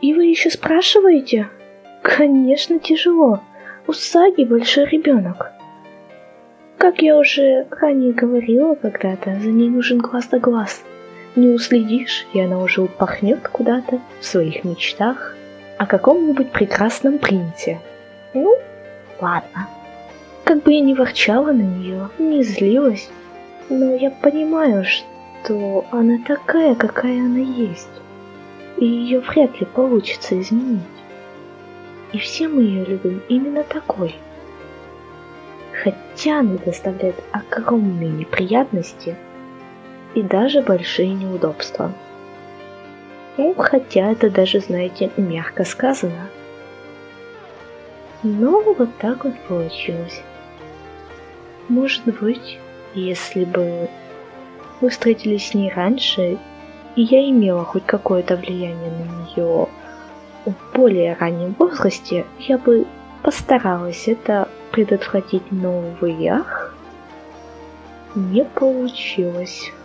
И вы еще спрашиваете? Конечно, тяжело. У Саги большой ребенок. Как я уже ранее говорила когда-то, за ней нужен глаз да глаз. Не уследишь, и она уже упорхнет куда-то в своих мечтах о каком-нибудь прекрасном принце. Ну, ладно. Как бы я ни ворчала на нее, не злилась, но я понимаю, что она такая, какая она есть, и ее вряд ли получится изменить. И все мы ее любим именно такой. Хотя она доставляет огромные неприятности и даже большие неудобства. Ну, хотя это даже, знаете, мягко сказано. Но вот так вот получилось. Может быть, если бы вы встретились с ней раньше, и я имела хоть какое-то влияние на нее в более раннем возрасте, я бы постаралась это предотвратить, но, увы, ах, не получилось.